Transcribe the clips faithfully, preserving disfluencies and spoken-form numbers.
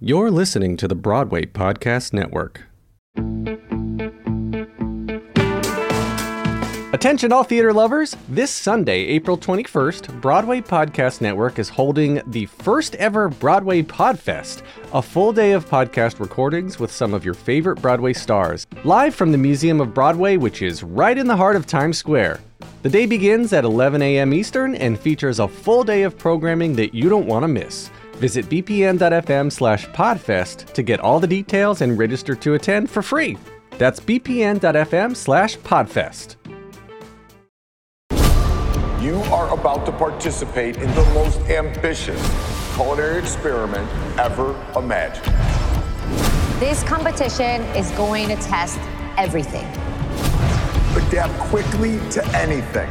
You're listening to the Broadway Podcast Network. Attention all theater lovers! This Sunday, April twenty-first, Broadway Podcast Network is holding the first ever Broadway Podfest, a full day of podcast recordings with some of your favorite Broadway stars, live from the Museum of Broadway, which is right in the heart of Times Square. The day begins at eleven a.m. Eastern and features a full day of programming that you don't want to miss. Visit bpn.fm slash podfest to get all the details and register to attend for free. That's bpn.fm slash podfest. You are about to participate in the most ambitious culinary experiment ever imagined. This competition is going to test everything. Adapt quickly to anything.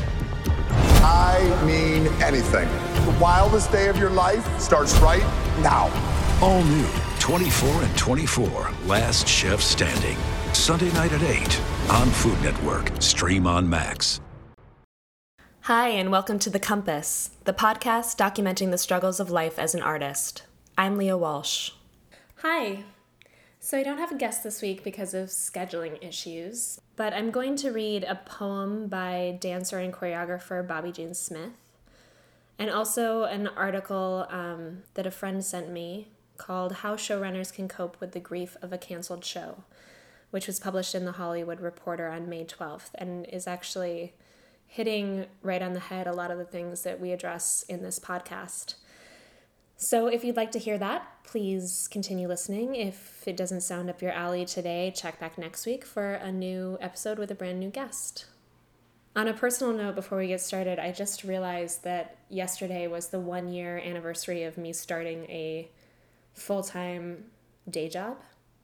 I mean anything. The wildest day of your life starts right now. All new, twenty-four and twenty-four, Last Chef Standing. Sunday night at eight on Food Network. Stream on Max. Hi, and welcome to The Compass, the podcast documenting the struggles of life as an artist. I'm Leah Walsh. Hi. So I don't have a guest this week because of scheduling issues, but I'm going to read a poem by dancer and choreographer Bobby Jean Smith, and also an article um, that a friend sent me called How Showrunners Can Cope with the Grief of a Canceled Show, which was published in The Hollywood Reporter on May twelfth, and is actually hitting right on the head a lot of the things that we address in this podcast. So if you'd like to hear that, please continue listening. If it doesn't sound up your alley today, check back next week for a new episode with a brand new guest. On a personal note, before we get started, I just realized that yesterday was the one-year anniversary of me starting a full-time day job,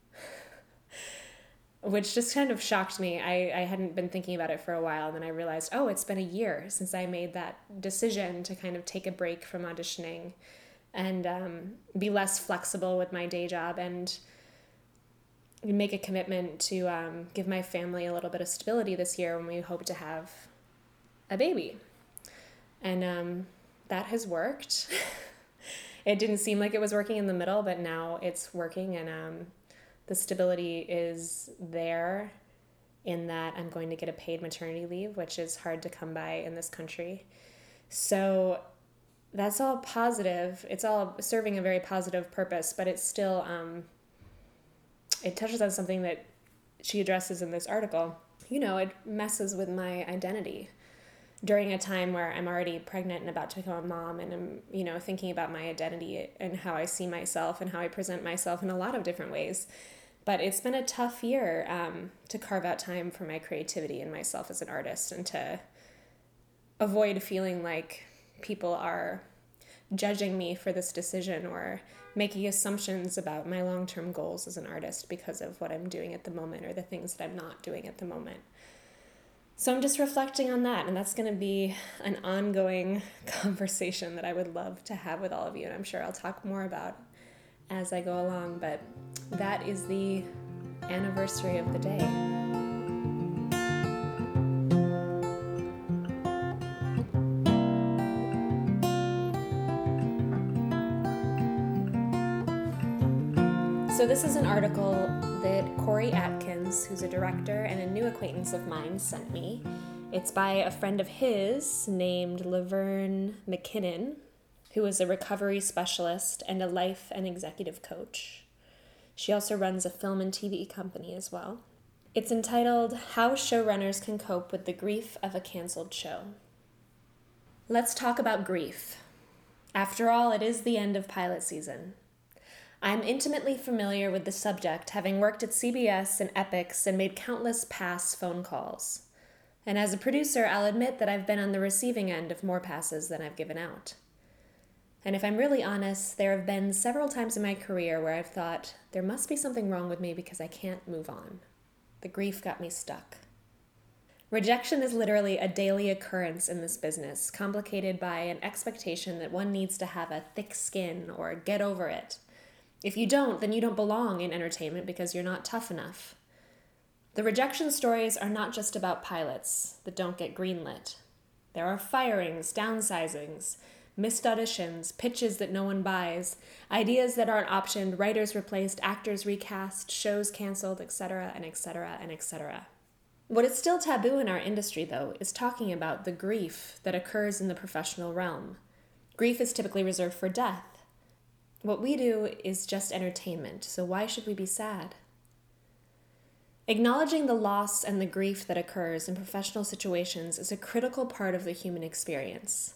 which just kind of shocked me. I, I hadn't been thinking about it for a while, and then I realized, oh, it's been a year since I made that decision to kind of take a break from auditioning and um, be less flexible with my day job and make a commitment to um, give my family a little bit of stability this year when we hope to have a baby. And um, that has worked. It didn't seem like it was working in the middle, but now it's working, and um, the stability is there in that I'm going to get a paid maternity leave, which is hard to come by in this country. So that's all positive. It's all serving a very positive purpose, but it's still, um, it touches on something that she addresses in this article. You know, it messes with my identity during a time where I'm already pregnant and about to become a mom, and I'm, you know, thinking about my identity and how I see myself and how I present myself in a lot of different ways. But it's been a tough year um, to carve out time for my creativity and myself as an artist, and to avoid feeling like people are judging me for this decision or making assumptions about my long-term goals as an artist because of what I'm doing at the moment or the things that I'm not doing at the moment. So I'm just reflecting on that, and that's going to be an ongoing conversation that I would love to have with all of you, and I'm sure I'll talk more about as I go along, but that is the anniversary of the day. So this is an article that Corey Atkins, who's a director and a new acquaintance of mine, sent me. It's by a friend of his named Laverne McKinnon, who is a recovery specialist and a life and executive coach. She also runs a film and T V company as well. It's entitled How Showrunners Can Cope with the Grief of a Canceled Show. Let's talk about grief. After all, it is the end of pilot season. I'm intimately familiar with the subject, having worked at C B S and Epix and made countless pass phone calls. And as a producer, I'll admit that I've been on the receiving end of more passes than I've given out. And if I'm really honest, there have been several times in my career where I've thought, there must be something wrong with me because I can't move on. The grief got me stuck. Rejection is literally a daily occurrence in this business, complicated by an expectation that one needs to have a thick skin or get over it. If you don't, then you don't belong in entertainment because you're not tough enough. The rejection stories are not just about pilots that don't get greenlit. There are firings, downsizings, missed auditions, pitches that no one buys, ideas that aren't optioned, writers replaced, actors recast, shows canceled, et cetera, and et cetera, and et cetera. What is still taboo in our industry, though, is talking about the grief that occurs in the professional realm. Grief is typically reserved for death. What we do is just entertainment, so why should we be sad? Acknowledging the loss and the grief that occurs in professional situations is a critical part of the human experience.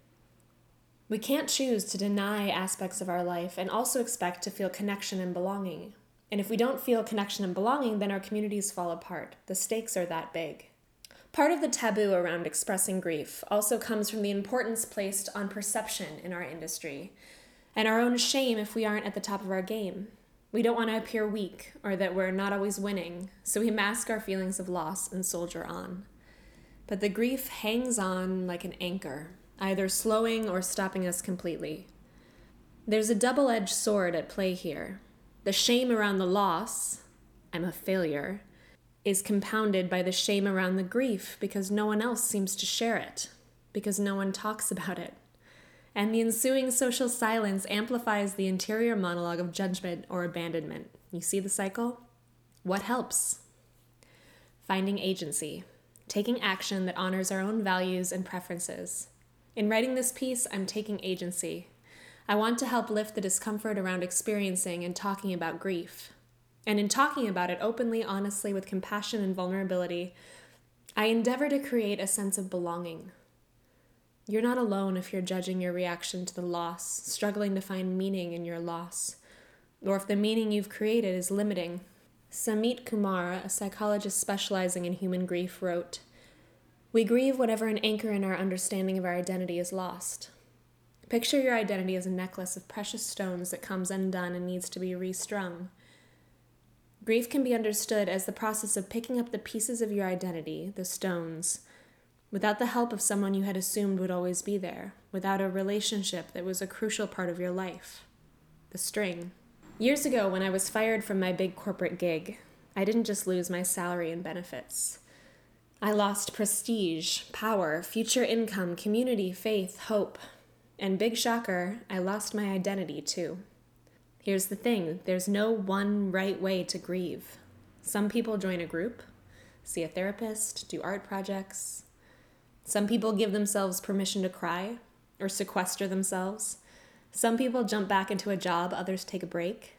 We can't choose to deny aspects of our life and also expect to feel connection and belonging. And if we don't feel connection and belonging, then our communities fall apart. The stakes are that big. Part of the taboo around expressing grief also comes from the importance placed on perception in our industry, and our own shame if we aren't at the top of our game. We don't want to appear weak or that we're not always winning, so we mask our feelings of loss and soldier on. But the grief hangs on like an anchor, either slowing or stopping us completely. There's a double-edged sword at play here. The shame around the loss, I'm a failure, is compounded by the shame around the grief because no one else seems to share it, because no one talks about it. And the ensuing social silence amplifies the interior monologue of judgment or abandonment. You see the cycle? What helps? Finding agency, taking action that honors our own values and preferences. In writing this piece, I'm taking agency. I want to help lift the discomfort around experiencing and talking about grief. And in talking about it openly, honestly, with compassion and vulnerability, I endeavor to create a sense of belonging. You're not alone if you're judging your reaction to the loss, struggling to find meaning in your loss, or if the meaning you've created is limiting. Samit Kumar, a psychologist specializing in human grief, wrote, "We grieve whenever an anchor in our understanding of our identity is lost. Picture your identity as a necklace of precious stones that comes undone and needs to be restrung. Grief can be understood as the process of picking up the pieces of your identity, the stones, without the help of someone you had assumed would always be there, without a relationship that was a crucial part of your life, the string. Years ago, when I was fired from my big corporate gig, I didn't just lose my salary and benefits. I lost prestige, power, future income, community, faith, hope. And big shocker, I lost my identity too. Here's the thing, there's no one right way to grieve. Some people join a group, see a therapist, do art projects. Some people give themselves permission to cry or sequester themselves. Some people jump back into a job, others take a break.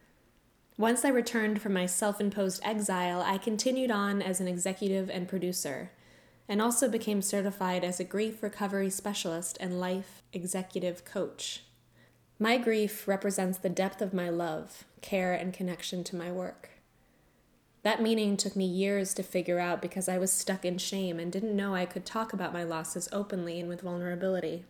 Once I returned from my self-imposed exile, I continued on as an executive and producer, and also became certified as a grief recovery specialist and life executive coach. My grief represents the depth of my love, care, and connection to my work. That meaning took me years to figure out because I was stuck in shame and didn't know I could talk about my losses openly and with vulnerability.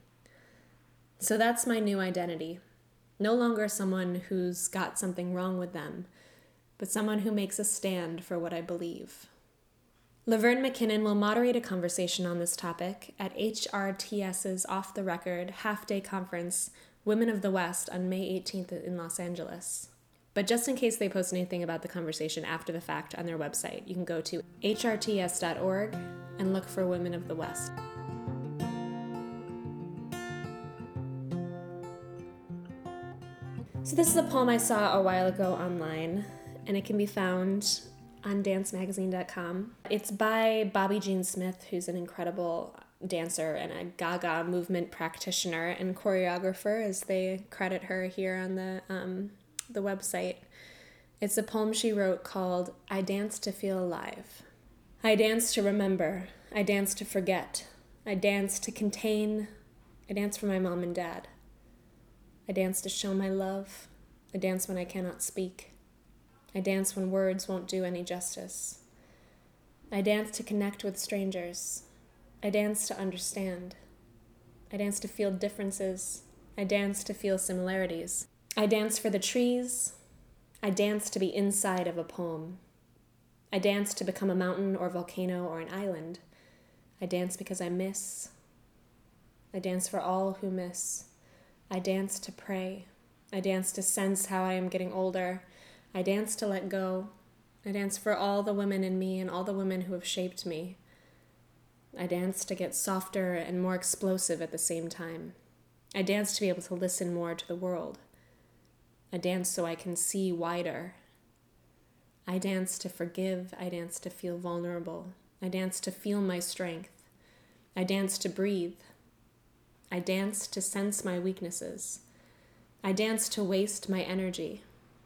So that's my new identity. No longer someone who's got something wrong with them, but someone who makes a stand for what I believe. Laverne McKinnon will moderate a conversation on this topic at H R T S's Off the Record half-day conference, Women of the West, on May eighteenth in Los Angeles. But just in case they post anything about the conversation after the fact on their website, you can go to H R T S dot org and look for Women of the West. So this is a poem I saw a while ago online, and it can be found on dance magazine dot com. It's by Bobby Jean Smith, who's an incredible dancer and a Gaga movement practitioner and choreographer, as they credit her here on the um, the website. It's a poem she wrote called I Dance to Feel Alive. I dance to remember. I dance to forget. I dance to contain. I dance for my mom and dad. I dance to show my love. I dance when I cannot speak. I dance when words won't do any justice. I dance to connect with strangers. I dance to understand. I dance to feel differences. I dance to feel similarities. I dance for the trees. I dance to be inside of a poem. I dance to become a mountain or volcano or an island. I dance because I miss. I dance for all who miss. I dance to pray. I dance to sense how I am getting older. I dance to let go. I dance for all the women in me and all the women who have shaped me. I dance to get softer and more explosive at the same time. I dance to be able to listen more to the world. I dance so I can see wider. I dance to forgive. I dance to feel vulnerable. I dance to feel my strength. I dance to breathe. I dance to sense my weaknesses. I dance to waste my energy.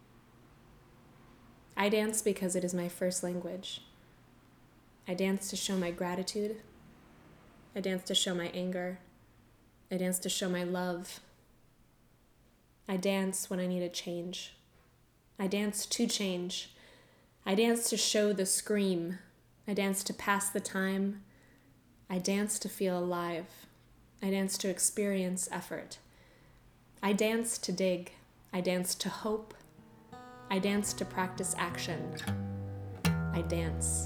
I dance because it is my first language. I dance to show my gratitude. I dance to show my anger. I dance to show my love. I dance when I need a change. I dance to change. I dance to show the scream. I dance to pass the time. I dance to feel alive. I dance to experience effort. I dance to dig. I dance to hope. I dance to practice action. I dance.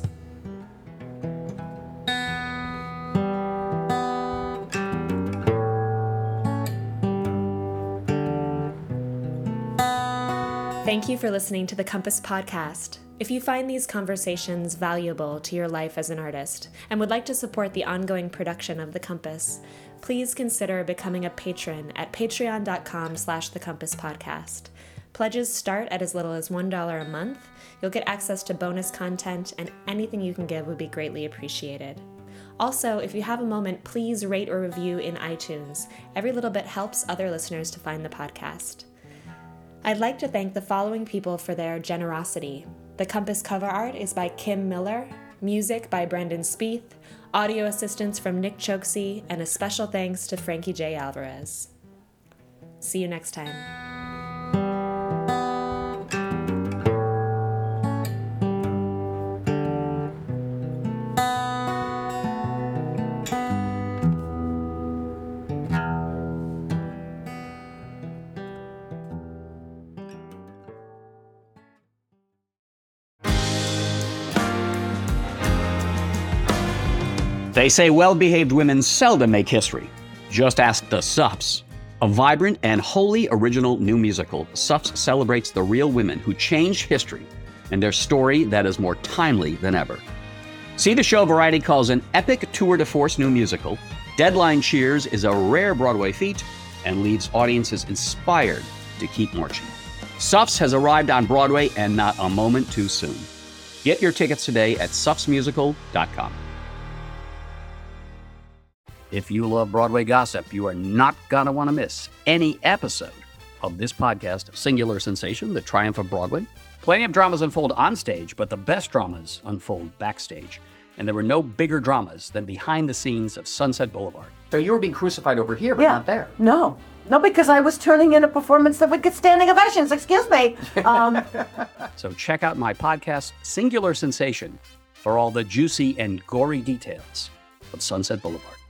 Thank you for listening to the Compass Podcast. If you find these conversations valuable to your life as an artist and would like to support the ongoing production of The Compass, please consider becoming a patron at patreon.com slash The Compass Podcast. Pledges start at as little as one dollar a month. You'll get access to bonus content, and anything you can give would be greatly appreciated. Also, if you have a moment, please rate or review in iTunes. Every little bit helps other listeners to find the podcast. I'd like to thank the following people for their generosity. The Compass cover art is by Kim Miller, music by Brendan Spieth, audio assistance from Nick Chokesy, and a special thanks to Frankie J. Alvarez. See you next time. They say well-behaved women seldom make history. Just ask the Suffs. A vibrant and wholly original new musical, Suffs celebrates the real women who changed history and their story that is more timely than ever. See the show Variety calls an epic tour de force new musical. Deadline cheers is a rare Broadway feat and leaves audiences inspired to keep marching. Suffs has arrived on Broadway, and not a moment too soon. Get your tickets today at suffs musical dot com. If you love Broadway gossip, you are not going to want to miss any episode of this podcast, Singular Sensation, The Triumph of Broadway. Plenty of dramas unfold on stage, but the best dramas unfold backstage. And there were no bigger dramas than behind the scenes of Sunset Boulevard. So you were being crucified over here, but yeah. not there. No. No, because I was turning in a performance that would get standing ovations. Excuse me. Um, so check out my podcast, Singular Sensation, for all the juicy and gory details of Sunset Boulevard.